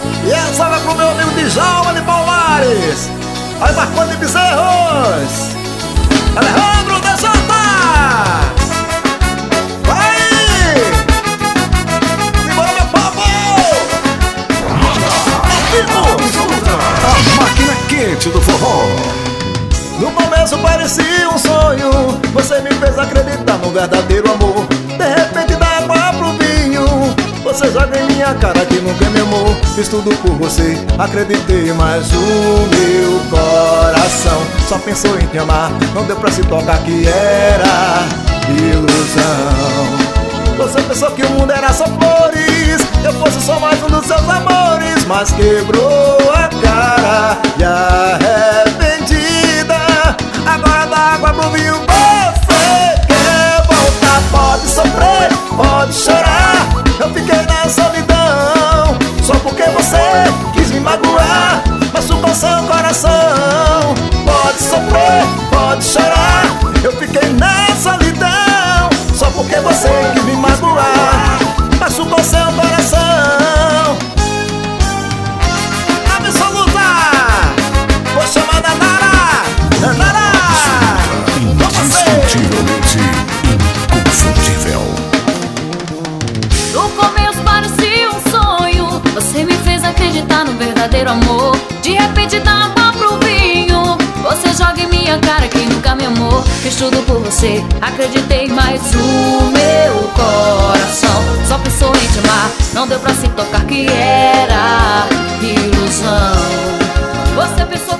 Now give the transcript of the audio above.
E essa vai pro meu amigo Djalma de Palmares. Aí Marconi Bezerros, Alejandro DJ. Vai! Simbora, meu povo! A máquina quente do forró. No começo parecia um sonho, você me fez acreditar no verdadeiro amor. De repente da água pro vinho, você joga em minha cara que nunca me amou. Fiz tudo por você, acreditei, mas o meu coração só pensou em te amar. Não deu pra se tocar que era ilusão. Você pensou que o mundo era só flores, eu fosse só mais um dos seus amores, mas quebrou a cara e arrependida. Agora da água pro vinho você quer voltar. Pode sofrer, pode chorar, eu fiquei na solidão só porque você quis me magoar, machucou seu coração. Pode sofrer, pode chorar, eu fiquei na solidão só porque você quis me magoar, machucou seu coração. Absoluta, vou chamar Danara, Danara. Indiscutivelmente inconfundível. No começo parecia um sonho, você me fez acreditar no verdadeiro amor. De repente dá água pro vinho, você joga em minha cara que nunca me amou. Fiz tudo por você, acreditei, mas o meu coração só pensou em te amar. Não deu pra se tocar que era ilusão. Você pensou